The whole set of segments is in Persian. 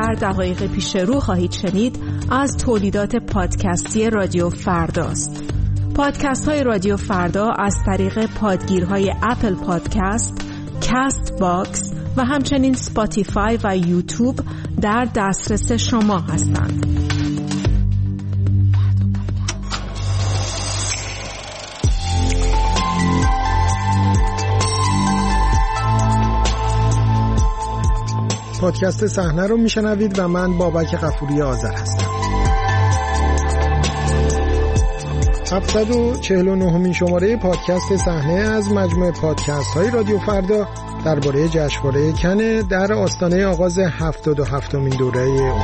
در دقایق پیش رو خواهید شنید از تولیدات پادکستی رادیو فرداست. پادکست های رادیو فردا از طریق پادگیرهای اپل پادکست، کست باکس و همچنین سپاتیفای و یوتیوب در دسترس شما هستند. پادکست صحنه رو میشنوید و من بابک غفوری آذر هستم. 749مین شماره پادکست صحنه از مجموعه پادکست های رادیو فردا درباره جشنواره کن در آستانه آغاز 77مین دوره اون.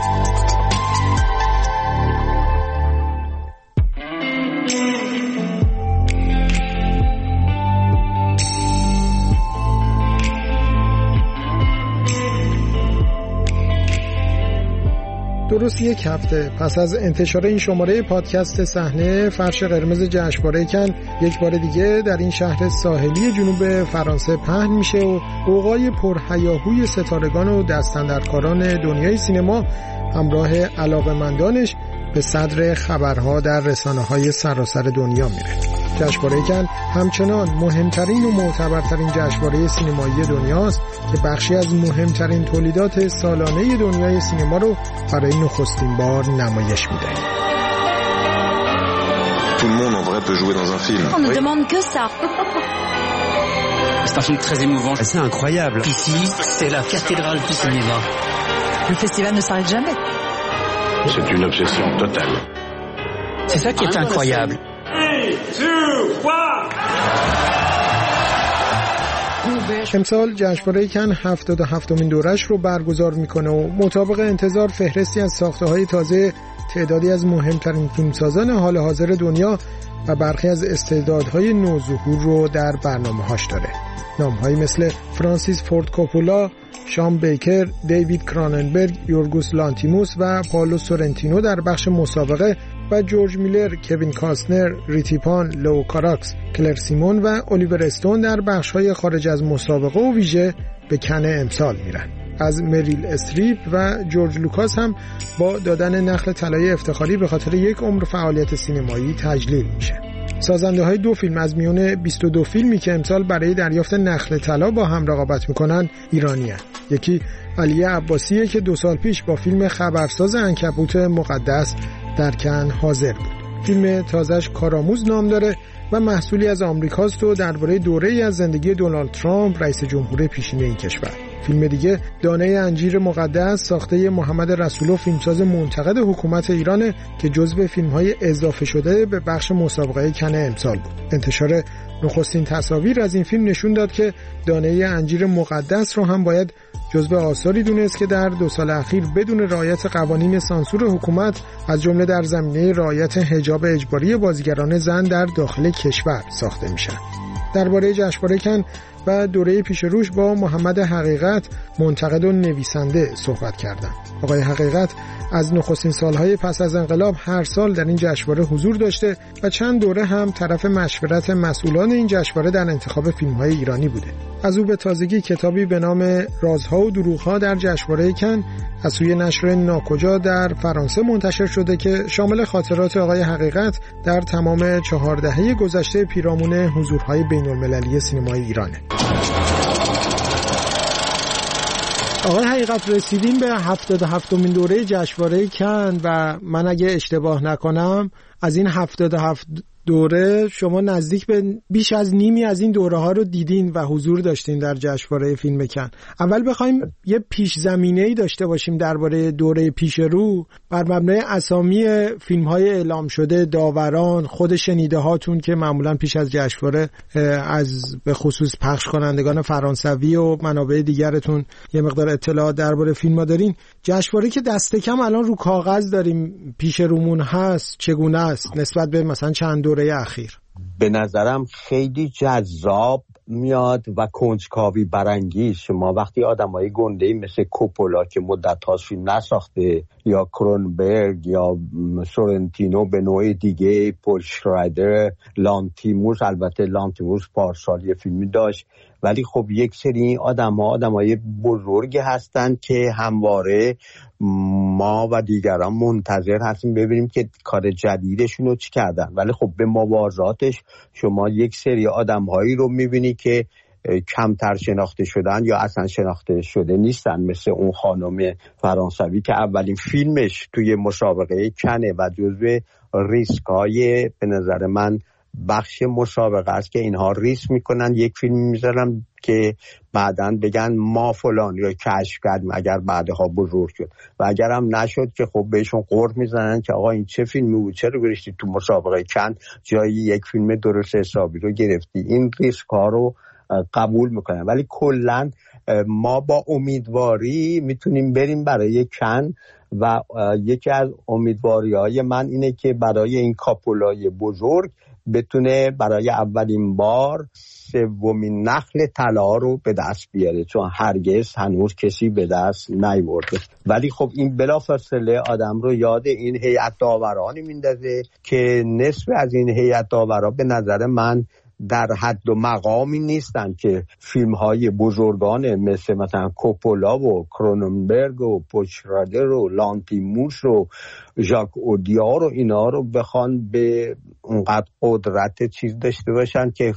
درست یک هفته پس از انتشار این شماره پادکست صحنه، فرش قرمز جشنواره کن یک بار دیگه در این شهر ساحلی جنوب فرانسه پهن میشه و غوغای پرهیاهوی ستارگان و دستاندرکاران دنیای سینما همراه علاقه‌مندانش به صدر خبرها در رسانه‌های سراسر دنیا میره. جشنواره کن همچنان مهمترین و معتبرترین جشنواره سینمایی دنیاست که بخشی از مهمترین تولیدات سالانه دنیای سینما رو برای نخستین بار نمایش میده. Tout le monde en vrai peut jouer dans un film. On ne demande que ça. C'est un film très émouvant. C'est incroyable. Ici, c'est la cathédrale du cinéma. Le festival ne s'arrête jamais. C'est une obsession totale. C'est ça qui est incroyable. امسال جشنواره کن 77مین دورش رو برگزار میکنه و مطابق انتظار فهرستی از ساخته‌های تازه تعدادی از مهمترین فیلمسازان حال حاضر دنیا و برخی از استعدادهای نوظهور رو در برنامه‌هاش داره. نام‌هایی مثل فرانسیس فورد کوپولا، شان بیکر، دیوید کراننبرگ، یورگوس لانتیموس و پائولو سورنتینو در بخش مسابقه و جورج میلر، کوین کاستنر، ریتیپان، لو کاراکس، کلر سیمون و الیور استون در بخش‌های خارج از مسابقه و ویژه به کن امسال میرن. از مریل استریپ و جورج لوکاس هم با دادن نخل طلای افتخاری به خاطر یک عمر فعالیت سینمایی تجلیل میشه. سازنده های 2 فیلم از میون 22 فیلمی که امسال برای دریافت نخل طلا با هم رقابت میکنن ایرانی هست. یکی علی عباسیه که 2 سال پیش با فیلم خبرساز عنکبوت مقدس در کن حاضر بود. فیلم تازه‌اش کارآموز نام داره و محصولی از آمریکاست و درباره دوره‌ای از زندگی دونالد ترامپ رئیس جمهور پیشین این کشور. فیلم دیگه دانه انجیر مقدس ساخته محمد رسولو، فیلمساز منتقد حکومت ایرانه که جزو فیلم‌های اضافه شده به بخش مسابقه کن امسال بود. انتشار نخستین تصاویر از این فیلم نشون داد که دانه انجیر مقدس رو هم باید جزو آثاری دونست که در 2 سال اخیر بدون رعایت قوانین سانسور حکومت از جمله در زمینه رعایت حجاب اجباری بازیگران زن در داخل کشور ساخته میشن. درباره جشنواره کن و دوره پیش روش با محمد حقیقت، منتقد و نویسنده صحبت کردم. آقای حقیقت از نخستین سالهای پس از انقلاب هر سال در این جشنواره حضور داشته و چند دوره هم طرف مشورت مسئولان این جشنواره در انتخاب فیلم‌های ایرانی بوده. از او به تازگی کتابی به نام رازها و دروغها در جشنواره کن از سوی نشر ناکجا در فرانسه منتشر شده که شامل خاطرات آقای حقیقت در تمام 4 دهه گذشته پیرامون حضورهای بین‌المللی سینمای ایرانه. آقای حقیقت، رسیدیم به 77مین دوره جشنواره کن و من اگه اشتباه نکنم از این 77 دوره شما نزدیک به بیش از نیمی از این دوره ها رو دیدین و حضور داشتین در جشنواره فیلم کن. اول بخوایم یه پیش زمینه‌ای داشته باشیم درباره دوره پیش رو، بر مبنای اسامی فیلم های اعلام شده، داوران، خود شنیده هاتون که معمولا پیش از جشنواره از به خصوص پخش کنندگان فرانسوی و منابع دیگرتون یه مقدار اطلاعات درباره فیلم ها دارین. جشنواره که دست کم الان رو کاغذ داریم پیش رومون هست، چگونه است نسبت به مثلا چند دوره اخیر؟ به نظرم خیلی جذاب میاد و کنجکاوی برانگیز. شما وقتی آدمای گنده‌ای مثل کوپولا که مدت‌هاست فیلم نساخته، یا کرونبرگ یا سورنتینو به نوع دیگه، پول شرایدر، لانتیموس، البته لانتیموس پارسال یه فیلمی داشت ولی خب یک سری آدمای بزرگی هستن که همواره ما و دیگران منتظر هستیم ببینیم که کار جدیدشون رو چی کردن. ولی خب به موازاتش شما یک سری آدمهایی رو میبینی که کمتر شناخته شدن یا اصلا شناخته شده نیستن، مثل اون خانم فرانسوی که اولین فیلمش توی مسابقه کنه و جزو ریسکای به نظر من بخش مسابقه است که اینها ریسک میکنن یک فیلم میذارن که بعداً بگن ما فلان یا کشف کردیم اگر بعدها بزرگ شد، و اگر هم نشد که خب بهشون قرض میزنن که آقا این چه فیلمی بود، چرا گرفتی تو مسابقه کن جایی یک فیلم درست حسابی رو گرفتی. این ریسک ها رو قبول میکنن. ولی کلن ما با امیدواری میتونیم بریم برای کن و یکی از امیدواری‌های من اینه که برای این کاپولای بزرگ بتونه برای اولین بار سومین نخل طلا رو به دست بیاره، چون هرگز هنوز کسی به دست نیاورده. ولی خب این بلافاصله آدم رو یاد این هیئت داورانی میندازه که نصف از این هیئت داورا به نظر من در حد و مقامی نیستن که فیلم های بزرگان مثلا کوپولا و کروننبرگ و پوچرادر و لانتیموس و ژاک اودیار و اینا رو بخوان به اونقدر قدرت چیز داشته باشن که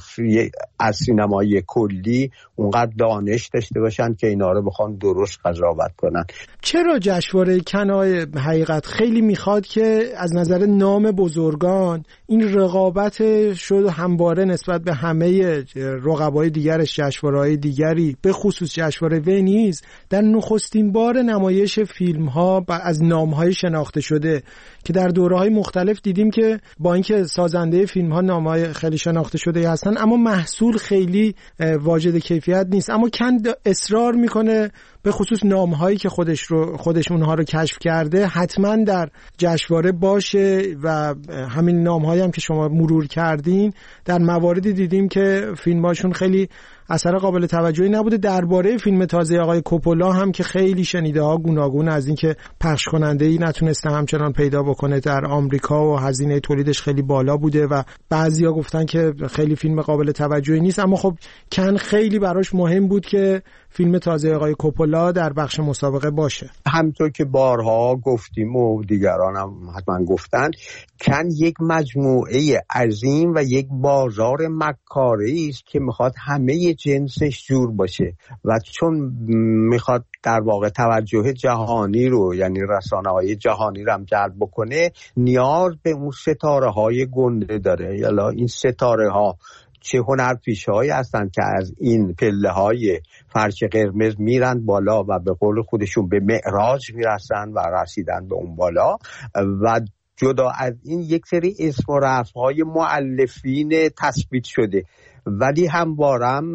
از سینمای کلی اونقدر دانش داشته باشن که اینا رو بخوان درست قضاوت کنن. چرا جشنواره کن حقیقت خیلی میخواد که از نظر نام بزرگان این رقابت شد همواره نسبت به همه رقبای دیگرش، جشنواره‌های دیگری به خصوص جشنواره ونیز در نخستین بار نمایش فیلم‌ها از نام‌های شناخته شده که در دوره‌های مختلف دیدیم که با اینکه سازنده فیلم‌ها نام‌های خیلی شناخته شده هستن اما محصول خیلی واجد کیفیت نیست، اما کن اصرار میکنه به خصوص نام‌هایی که خودش اونها رو کشف کرده حتما در جشنواره باشه و همین نام‌هایی هم که شما مرور کردین در مواردی دیدیم که فیلم‌هاشون خیلی اثر قابل توجهی نبوده. درباره فیلم تازه آقای کوپولا هم که خیلی شنیده ها گوناگون از این که پخش کننده‌ای نتونسته همچنان پیدا بکنه در آمریکا و هزینه تولیدش خیلی بالا بوده و بعضیا گفتن که خیلی فیلم قابل توجهی نیست، اما خب کن خیلی براش مهم بود که فیلم تازه آقای کوپولا در بخش مسابقه باشه. همونطور که بارها گفتیم و دیگران هم حتما گفتن، کن یک مجموعه عظیم و یک بازار مکاری است که میخواد همه جنسش جور باشه و چون میخواد در واقع توجه جهانی رو یعنی رسانه‌های جهانی رو هم جلب بکنه، نیاز به اون ستاره‌های گنده داره. یالا این ستاره‌ها چه هنرپیشه‌هایی هستن که از این پله‌های فرش قرمز میرن بالا و به قول خودشون به معراج میرسن و رسیدن به اون بالا. و جدا از این یک سری اسم و رفع‌های مؤلفین تثبیت شده، ولی هموارم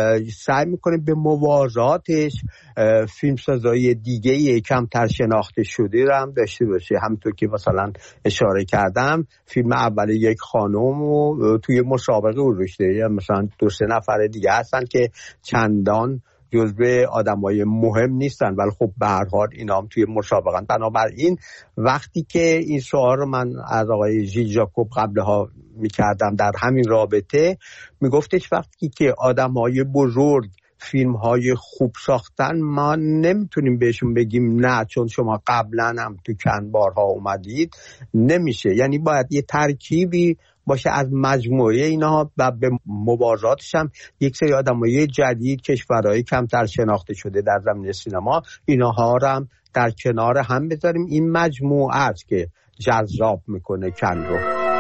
سعی میکنه به موازاتش فیلمسازای دیگه کمتر شناخته شده رو هم داشته باشه. همونطور که مثلا اشاره کردم فیلم اول یک خانم رو توی مسابقه گذاشته، یا مثلا 2-3 نفر دیگه هستن که چندان جزو آدمای مهم نیستن ولی خب به هر حال اینا هم توی مسابقه. بنابراین وقتی که این سوال رو من از آقای ژیل ژاکوب قبلها میکردم در همین رابطه، میگفتش وقتی که آدمای بزرگ فیلم‌های خوب ساختن ما نمیتونیم بهشون بگیم نه چون شما قبلا هم تو چند بارها اومدید، نمیشه. یعنی باید یه ترکیبی باشه از مجموعه اینا و به موازاتش هم یک سری آدمای جدید کشورهای کمتر شناخته شده در زمینه سینما اینها رو هم در کنار هم بذاریم. این مجموعه است که جذاب میکنه کن رو.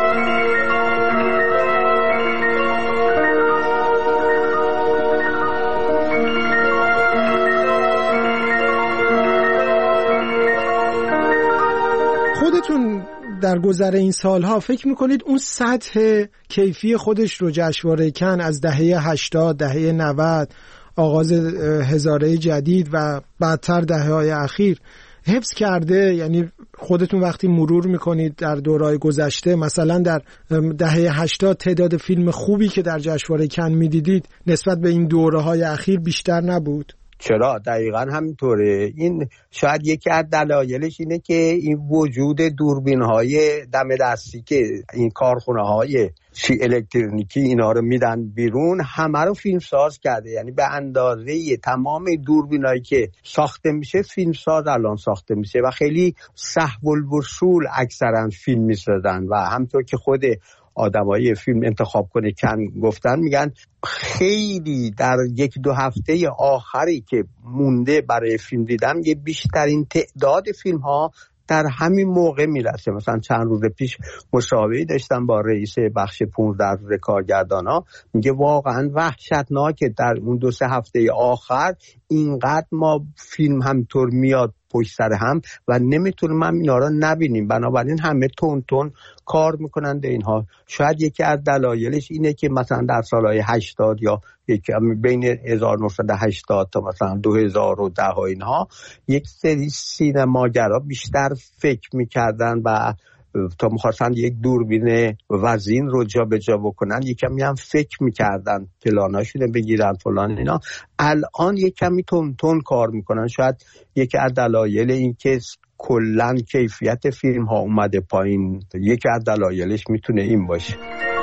خودتون در گذر این سالها فکر میکنید اون سطح کیفی خودش رو جشنواره کن از دهه 80 دهه 90 آغاز هزاره جدید و بعدتر دهه‌های اخیر حفظ کرده؟ یعنی خودتون وقتی مرور میکنید در دوره‌های گذشته مثلا در دهه 80 تعداد فیلم خوبی که در جشنواره کن میدیدید نسبت به این دوره‌های اخیر بیشتر نبود؟ چرا؟ دقیقاً همینطوره. این شاید یکی از دلایلش اینه که این وجود دوربین‌های دم دستی که این کارخونه‌های الکترونیکی اینا رو میدن بیرون همه رو فیلم ساز کرده. یعنی به اندازه تمام دوربینایی که ساخته میشه فیلم ساز الان ساخته میشه و خیلی سهل الوصول اکثرا فیلم میسازن و همطور که خود آدمای فیلم انتخاب کنه کن گفتن، میگن خیلی در 1-2 هفته آخری که مونده برای فیلم دیدن یه بیشترین تعداد فیلم ها در همین موقع میرسه. مثلا چند روز پیش مصاحبه‌ای داشتم با رئیس بخش 15 روز کارگردانا، میگه واقعا وحشتناکه در اون 2-3 هفته آخر اینقدر ما فیلم همطور میاد پشت سر هم و نمیتونیم هم اینا رو نبینیم، بنابراین همه تون کار میکنن به اینها. شاید یکی از دلایلش اینه که مثلا در سالهای 80 یا بین 1980 تا مثلا 2010 اینها یک سری سینماگرها بیشتر فکر میکردن و تا میخواستن یک دوربین وزین رو جا به جا بکنن یک کمی هم فکر میکردن پلاناشونه بگیرن فلان اینا. الان یک کمی تون کار میکنن. شاید یکی از دلایل این که کلن کیفیت فیلم ها اومده پایین، یکی از دلایلش میتونه این باشه.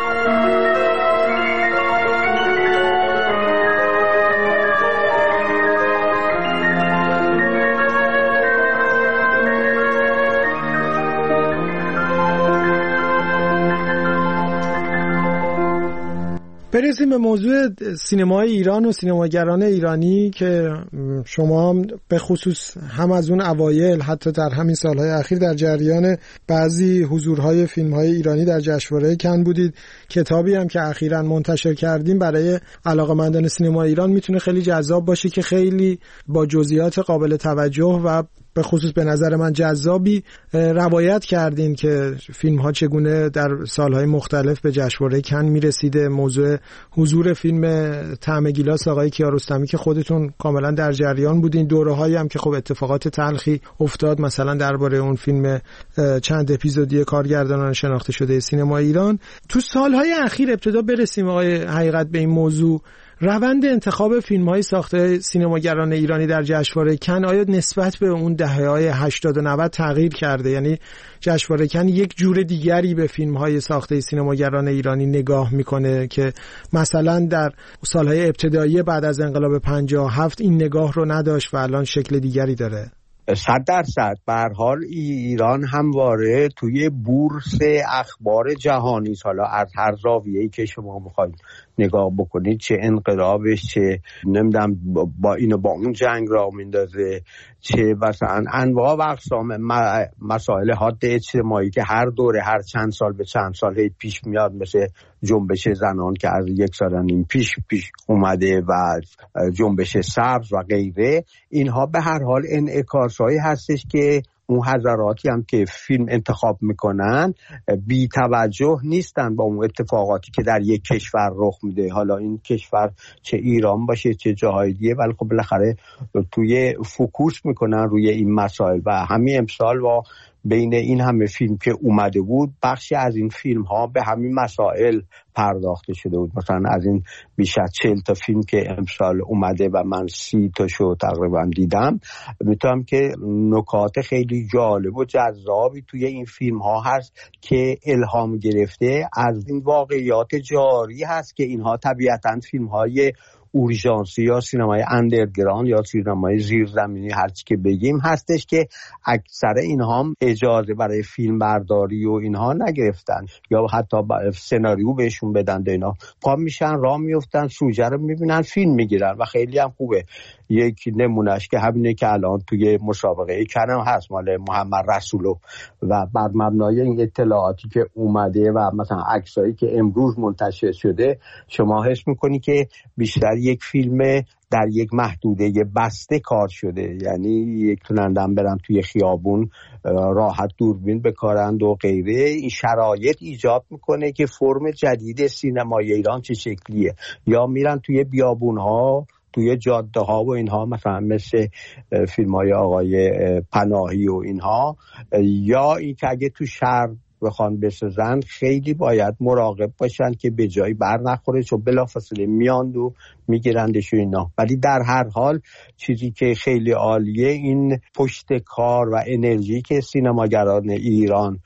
برسیم به موضوع سینمای ایران و سینماگران ایرانی که شما به خصوص هم از اون اوایل حتی در همین سالهای اخیر در جریان بعضی حضورهای فیلمهای ایرانی در جشنواره کن بودید. کتابی هم که اخیراً منتشر کردیم برای علاقه‌مندان سینما ایران میتونه خیلی جذاب باشه که خیلی با جزئیات قابل توجه و به خصوص به نظر من جذابی روایت کردین که فیلم ها چگونه در سالهای مختلف به جشنواره کن میرسیده. موضوع حضور فیلم طعم گیلاس آقای کیارستمی که خودتون کاملا در جریان بودین، دوره‌هایی هم که خب اتفاقات تلخی افتاد مثلا درباره اون فیلم چند اپیزودی کارگردانان شناخته شده سینما ایران. تو سالهای اخیر ابتدا برسیم آقای حقیقت به این موضوع، روند انتخاب فیلم‌های ساخته سینماگران ایرانی در جشنواره کن آیا نسبت به اون دهه‌های 80 و 90 تغییر کرده؟ یعنی جشنواره کن یک جور دیگری به فیلم‌های ساخته سینماگران ایرانی نگاه میکنه که مثلا در سالهای ابتدایی بعد از انقلاب 57 این نگاه رو نداشت و الان شکل دیگری داره؟ 100% به هر حال ایران همواره توی بورس اخبار جهانی، حالا از هر زاویه‌ای که شما می‌خواید نگاه بکنید، چه انقلابش، چه نمیدونم با اینو با اون جنگ را میندازه، چه مثلا انواع و اقسام مسائل حاد اجتماعی که هر دوره هر چند سال به چند سال پیش میاد، مثل جنبش زنان که از 1.5 سال پیش اومده و جنبش سبز و غیره، اینها به هر حال انعکاسایی هستش که اون حضراتی هم که فیلم انتخاب میکنن بی توجه نیستن با اون اتفاقاتی که در یک کشور رخ میده، حالا این کشور چه ایران باشه چه جاهای دیگه، ولی خب بالاخره توی فوکوس میکنن روی این مسائل. و همین امسال و بین این همه فیلم که اومده بود بخشی از این فیلم ها به همین مسائل پرداخته شده بود. مثلا از این بیش از 40 تا فیلم که امسال اومده و من 30 تاشو تقریبا دیدم، میتونم که نکات خیلی جالب و جذابی توی این فیلم ها هست که الهام گرفته از این واقعیات جاری هست که اینها طبیعتاً فیلم های اورژانسی یا سینمای اندرگراند یا سینمای زیرزمینی هر چی که بگیم هستش که اکثر اینها هم اجازه برای فیلم برداری و اینها نگرفتن یا حتی سناریو بهشون بدن، اینا پا میشن راه میفتن سوژه رو میبینن فیلم میگیرن و خیلی هم خوبه. یک نمونهش که همینه که الان توی مسابقه کن هست مال محمد رسولو و بر مبنای این اطلاعاتی که اومده و مثلا عکسایی که امروز منتشر شده شما حس میکنی که بیشتر یک فیلم در یک محدوده بسته کار شده، یعنی یک تونندم برن توی خیابون راحت دوربین بکارند و غیره. این شرایط ایجاد میکنه که فرم جدید سینمای ایران چه شکلیه، یا میرن توی بیابونها توی جاده ها و اینها مثلا مثل فیلم های آقای پناهی و اینها، یا این که اگه تو شهر بخوان بسازن خیلی باید مراقب باشن که به جایی بر نخوره، چون بلافاصله میاند و میگیرندش و اینا. ولی در هر حال چیزی که خیلی عالیه این پشت کار و انرژی که سینماگران ایران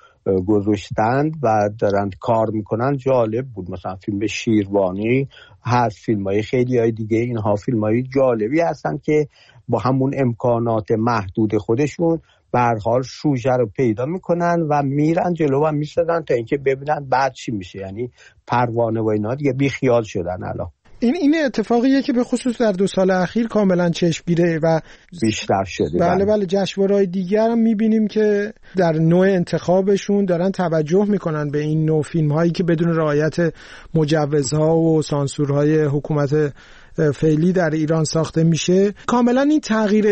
گذاشتند و دارند کار میکنن جالب بود. مثلا فیلم شیروانی هست، فیلمای خیلی های دیگه، اینها فیلمای جالبی هستن که با همون امکانات محدود خودشون به هر حال سوژه رو پیدا میکنن و میرن جلو و میسازن تا اینکه ببینن بعد چی میشه. یعنی پروانه و اینا دیگه بی خیال شدن الان. این اتفاقیه که به خصوص در 2 سال اخیر کاملا چشمگیره و بیشتر شده. بله جشنواره‌های دیگر هم میبینیم که در نوع انتخابشون دارن توجه میکنن به این نوع فیلم هایی که بدون رعایت مجوزها و سانسورهای حکومت فعلی در ایران ساخته میشه. کاملا این تغییر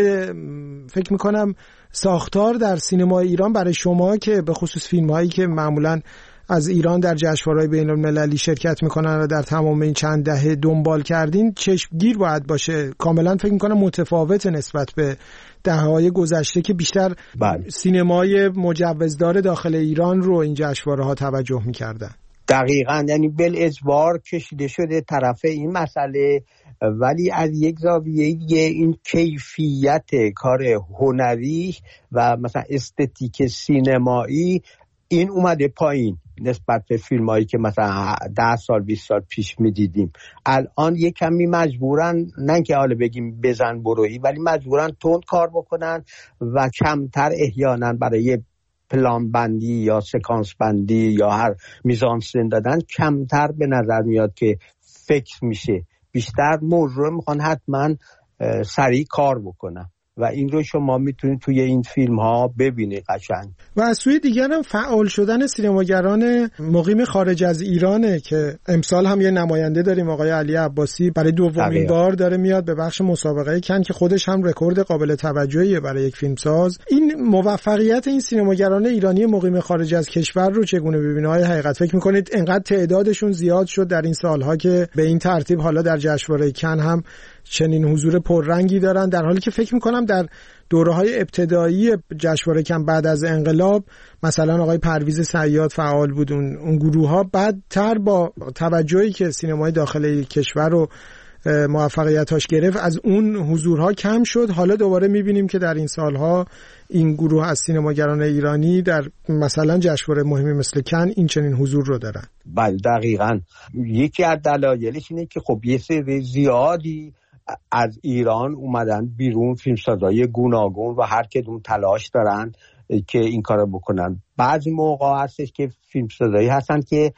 فکر میکنم ساختار در سینما ایران برای شما که به خصوص فیلم هایی که معمولا از ایران در جشنواره‌های بین‌المللی شرکت میکنن و در تمام این چند دهه دنبال کردین چشمگیر باید باشه. کاملا فکر میکنم متفاوت نسبت به دهه‌های گذشته که بیشتر سینمای مجوزدار داخل ایران رو این جشنواره‌ها توجه میکردن. دقیقاً، یعنی بالاجبار کشیده شده طرف این مسئله. ولی از یک زاویه دیگه این کیفیت کار هنری و مثلا استتیک سینمایی این اومده پایین نسبت به فیلمایی که مثلا 10 سال 20 سال پیش میدیدیم. الان یک کمی مجبورن، نه که حالا بگیم بزن برویی، ولی مجبورن تند کار بکنن و کمتر احیانا برای پلان بندی یا سکانس بندی یا هر میزانسن دادن کمتر به نظر میاد که فکر میشه. بیشتر موضوع میخوان حتما سریع کار بکنن و این رو شما میتونید توی این فیلم ها ببینید قشنگ. و از سوی دیگر هم فعال شدن سینماگران مقیم خارج از ایرانه که امسال هم یه نماینده داریم، آقای علی عباسی برای دومین بار داره میاد به بخش مسابقه کن که خودش هم رکورد قابل توجهیه برای یک فیلمساز. این موفقیت این سینماگران ایرانی مقیم خارج از کشور رو چگونه ببینید؟ های حقیقت فکر میکنید انقدر تعدادشون زیاد شد در این سالها که به این ترتیب حالا در جشنواره کن هم چنین حضور پررنگی دارن، در حالی که فکر میکنم در دوره‌های ابتدایی جشنواره کن بعد از انقلاب مثلا آقای پرویز صیاد فعال بود، اون گروه‌ها بعدتر با توجهی که سینمای داخل کشور رو موفقیتاش گرفت از اون حضورها کم شد. حالا دوباره میبینیم که در این سالها این گروه از سینماگران ایرانی در مثلا جشنواره مهمی مثل کن این چنین حضور رو دارن. بله دقیقاً. یکی از دلایلش اینه که خب یه سری زیادی از ایران اومدن بیرون، فیلمسازای گوناگون و هر کدوم تلاش دارن که این کارو بکنن. بعضی موقع هستش که فیلمسازایی هستن که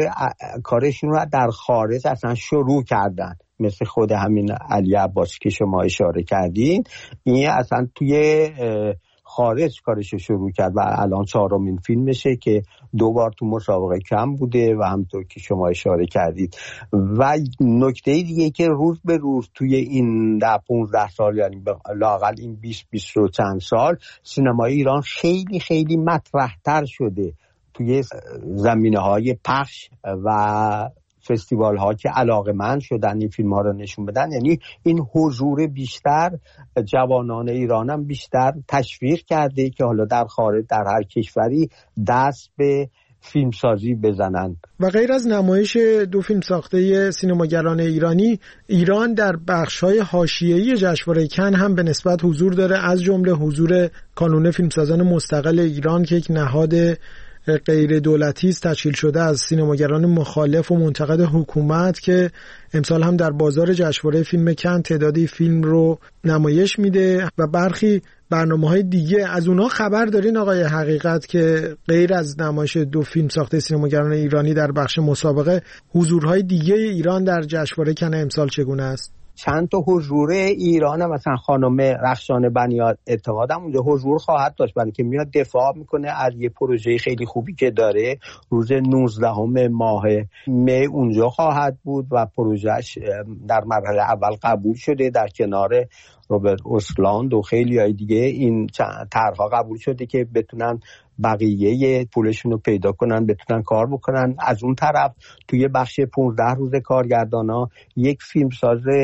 کارشون رو در خارج اصلا شروع کردن، مثل خود همین علی عباسی که شما اشاره کردین. این اصلا توی خارج کارشو شروع کرد و الان 4مین فیلمشه که 2 بار تو مسابقه کم بوده و همونطور که شما اشاره کردید. و نکته دیگه که روز به روز توی این 10-15 سال، یعنی لااقل این 20 و چند سال، سینمای ایران خیلی خیلی مطرح‌تر شده توی زمینه‌های پخش و فستیوال ها که علاقه‌مند شدن این فیلم ها رو نشون بدن. یعنی این حضور بیشتر جوانان ایران هم بیشتر تشویق کرده که حالا در خارج در هر کشوری دست به فیلمسازی بزنن. و غیر از نمایش 2 فیلم ساخته سینماگران ایرانی، ایران در بخش‌های حاشیه‌ای جشنواره کن هم به نسبت حضور داره، از جمله حضور کانون فیلمسازان مستقل ایران که یک نهاد غیر دولتی است تشکیل شده از سینماگران مخالف و منتقد حکومت که امسال هم در بازار جشنواره فیلم کن تعدادی فیلم رو نمایش میده و برخی برنامه‌های دیگه. از اونها خبر دارین آقای حقیقت که غیر از نمایش 2 فیلم ساخته سینماگران ایرانی در بخش مسابقه، حضورهای دیگه ایران در جشنواره کن امسال چگونه است؟ چند تا حضور ایران هم، مثلا خانم رخشان بنی اعتقادم اونجا حضور خواهد داشت، برای که میاد دفاع میکنه از یه پروژه خیلی خوبی که داره. روز 19 ماه می اونجا خواهد بود و پروژهش در مرحله اول قبول شده در کنار روبرت اوسلاند و خیلی های دیگه. این طرح‌ها قبول شده که بتونن بقیه پولشون رو پیدا کنن، بتونن کار بکنن. از اون طرف توی بخش 15 روز کارگردانا یک فیلمساز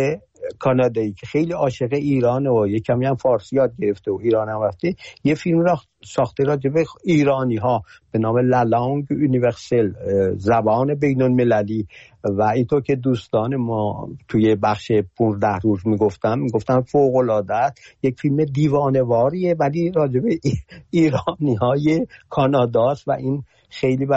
کانادایی که خیلی عاشق ایرانه و یه کمی هم فارسی یاد گرفته و ایران هم رفته، یه فیلم را ساخته راجع به ایرانی ها به نام لالانگ یونیورسل، زبان بین المللی. و اینطور که دوستان ما توی بخش 15 روز میگفتم فوق العاده یک فیلم دیوانه‌واریه ولی راجع به ایرانی های کاناداست و این خیلی